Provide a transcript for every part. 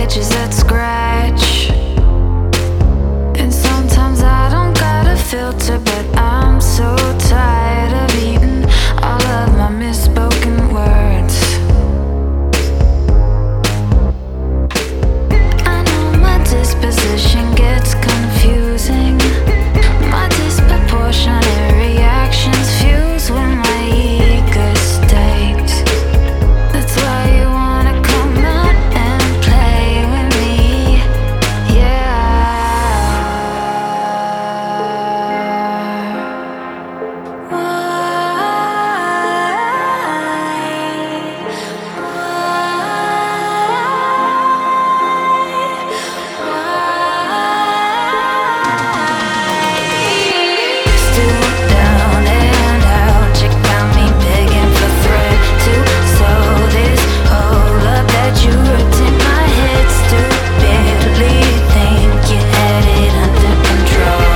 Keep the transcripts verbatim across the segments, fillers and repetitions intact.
edges that scratch. And sometimes I don't got a filter, but I'm so tired of eating all of my misspoken words. I know my disposition gets confusing. My disproportionate reactions fuse when my ego stakes. That's why you wanna come out and play with me, yeah. Why? Still down and out, you got me begging for thread to sew this hole up that you ripped in my head. Stupidly think you had it under control.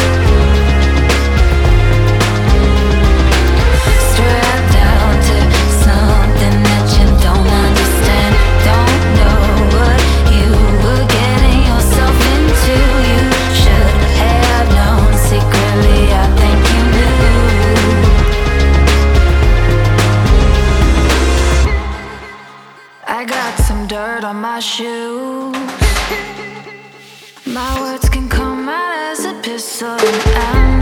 Strapped down to something that you don't understand. Don't know what you were getting yourself into. You should have known secretly. I think you knew. I got some dirt on my shoe. My words can come out as a pistol, and I'm